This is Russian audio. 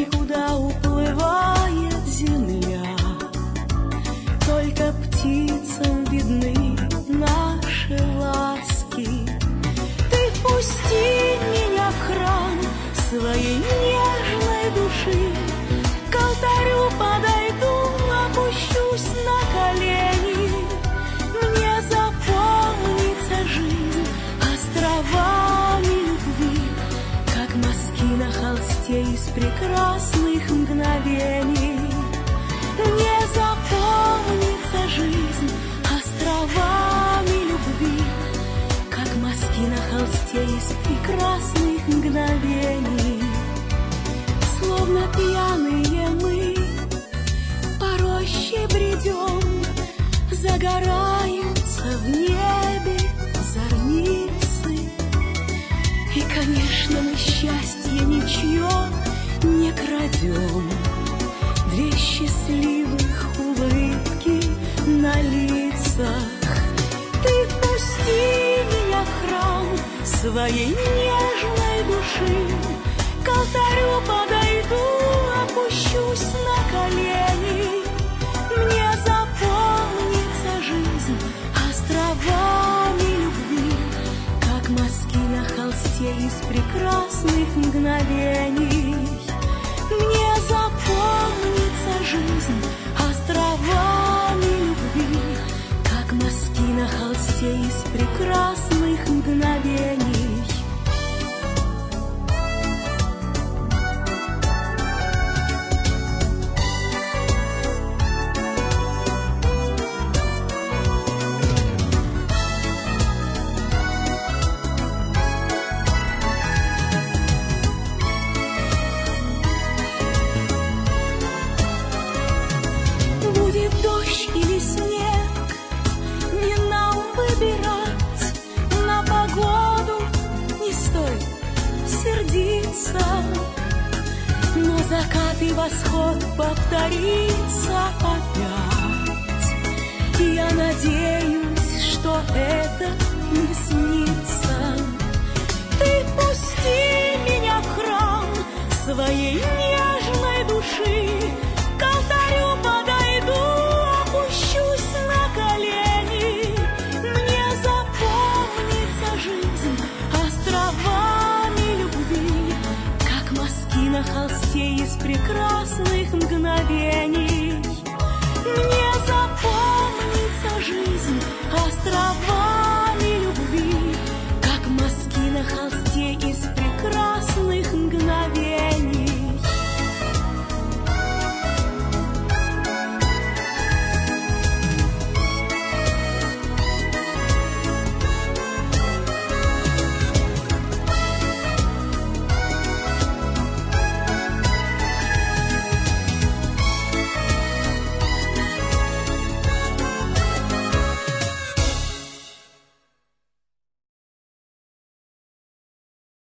куда уплывает земля. Только птицам видны наши ласки. Ты впусти меня в храм своей нежной души. К алтарю подойду, опущусь на колени. Мне запомнится жизнь островами любви, как мазки на холсте из прекрасных мгновений. Мне запомнится жизнь островами любви, как мазки на холсте из прекрасных мгновений. Словно пьяные мы по роще бредем, загораются в небе зорницы. И, конечно, мы счастье ничье не крадем. Две счастливых улыбки на лицах. Ты впусти меня в храм своей нежной души. К алтарю подойду, опущусь на колени. Мне запомнится жизнь островами любви, как мазки на холсте из прекрасных мгновений. Мне запомнится жизнь островами любви, как мазки на холсте из прекрасных мгновений. Но закат и восход повторится опять. И я надеюсь, что это не снится. Ты впусти меня в храм своей нежной души. К алтарю подойду, опущусь на колени. Мне запомнится жизнь островами любви, как мазки на холсте из прекрасных мгновений. Мне запомнится жизнь острова.